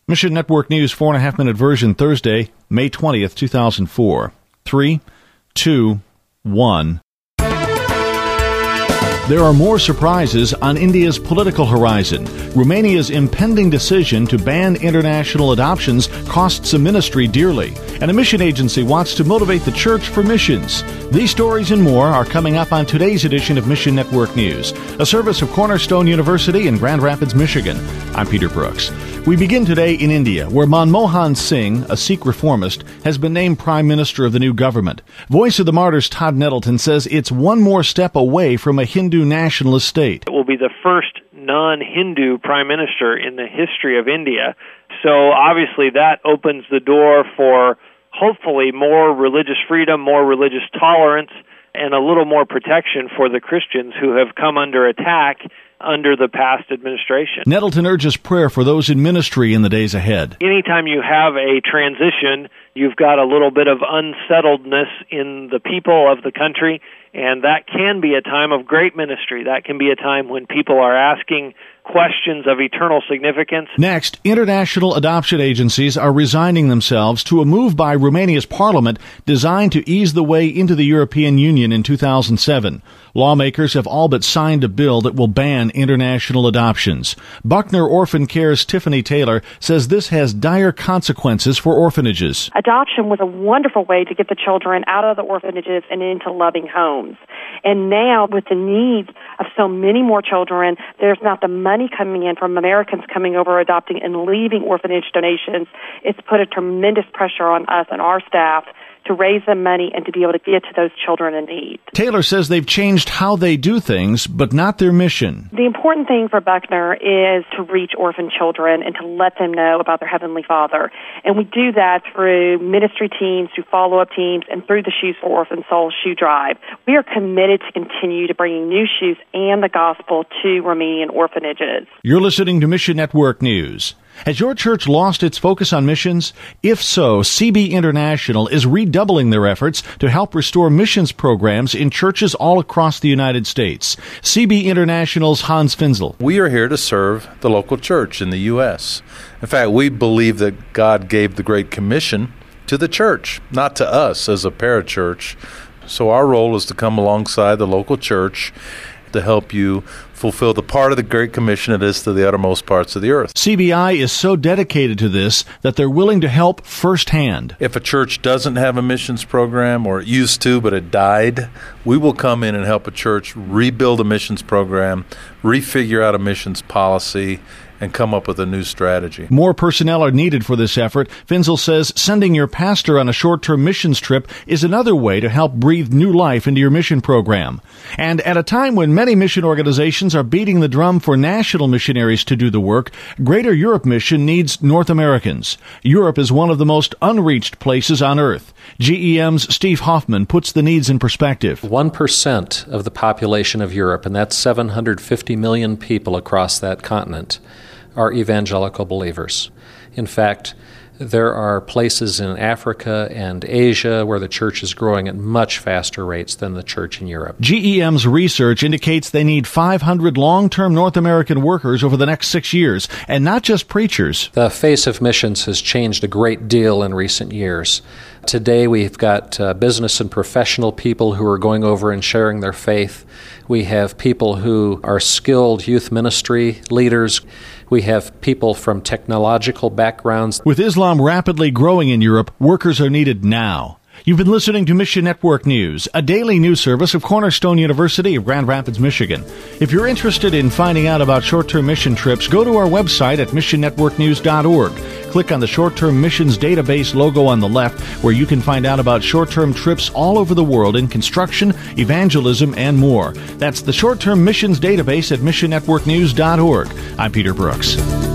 Mission Network News 4.5-minute version Thursday, May 20th, 2004. 3, 2, 1. There are more surprises on India's political horizon. Romania's impending decision to ban international adoptions costs a ministry dearly, and a mission agency wants to motivate the church for missions. These stories and more are coming up on today's edition of Mission Network News, a service of Cornerstone University in Grand Rapids, Michigan. I'm Peter Brooks. We begin today in India, where Manmohan Singh, a Sikh reformist, has been named Prime Minister of the new government. Voice of the Martyrs Todd Nettleton says it's one more step away from a Hindu nationalist state. It will be the first non-Hindu Prime Minister in the history of India. So obviously that opens the door for hopefully more religious freedom, more religious tolerance, and a little more protection for the Christians who have come under attack under the past administration. Nettleton urges prayer for those in ministry in the days ahead. Anytime you have a transition, you've got a little bit of unsettledness in the people of the country, and that can be a time of great ministry. That can be a time when people are asking questions of eternal significance. Next, international adoption agencies are resigning themselves to a move by Romania's parliament designed to ease the way into the European Union in 2007. Lawmakers have all but signed a bill that will ban international adoptions. Buckner Orphan Care's Tiffany Taylor says this has dire consequences for orphanages. Adoption was a wonderful way to get the children out of the orphanages and into loving homes. And now, with the needs of so many more children, there's not the money coming in from Americans coming over, adopting, and leaving orphanage donations. It's put a tremendous pressure on us and our staff to raise the money and to be able to get to those children in need. Taylor says they've changed how they do things, but not their mission. The important thing for Buckner is to reach orphan children and to let them know about their Heavenly Father. And we do that through ministry teams, through follow-up teams, and through the Shoes for Orphan Souls shoe drive. We are committed to continue to bringing new shoes and the gospel to Romanian orphanages. You're listening to Mission Network News. Has your church lost its focus on missions? If so, CB International is redoubling their efforts to help restore missions programs in churches all across the United States. CB International's Hans Finzel. We are here to serve the local church in the U.S. In fact, we believe that God gave the Great Commission to the church, not to us as a parachurch. So our role is to come alongside the local church to help you fulfill the part of the Great Commission it is to the uttermost parts of the earth. CBI is so dedicated to this that they're willing to help firsthand. If a church doesn't have a missions program, or it used to, but it died, we will come in and help a church rebuild a missions program, refigure out a missions policy, and come up with a new strategy. More personnel are needed for this effort. Finzel says sending your pastor on a short-term missions trip is another way to help breathe new life into your mission program. And at a time when many mission organizations are beating the drum for national missionaries to do the work, Greater Europe Mission needs North Americans. Europe is one of the most unreached places on earth. GEM's Steve Hoffman puts the needs in perspective. 1% of the population of Europe, and that's 750 million people across that continent, are evangelical believers. In fact, there are places in Africa and Asia where the church is growing at much faster rates than the church in Europe. GEM's research indicates they need 500 long-term North American workers over the next 6 years, and not just preachers. The face of missions has changed a great deal in recent years. Today we've got business and professional people who are going over and sharing their faith. We have people who are skilled youth ministry leaders. We have people from technological backgrounds. With Islam rapidly growing in Europe, workers are needed now. You've been listening to Mission Network News, a daily news service of Cornerstone University of Grand Rapids, Michigan. If you're interested in finding out about short-term mission trips, go to our website at missionnetworknews.org. Click on the Short-Term Missions Database logo on the left, where you can find out about short-term trips all over the world in construction, evangelism, and more. That's the Short-Term Missions Database at missionnetworknews.org. I'm Peter Brooks.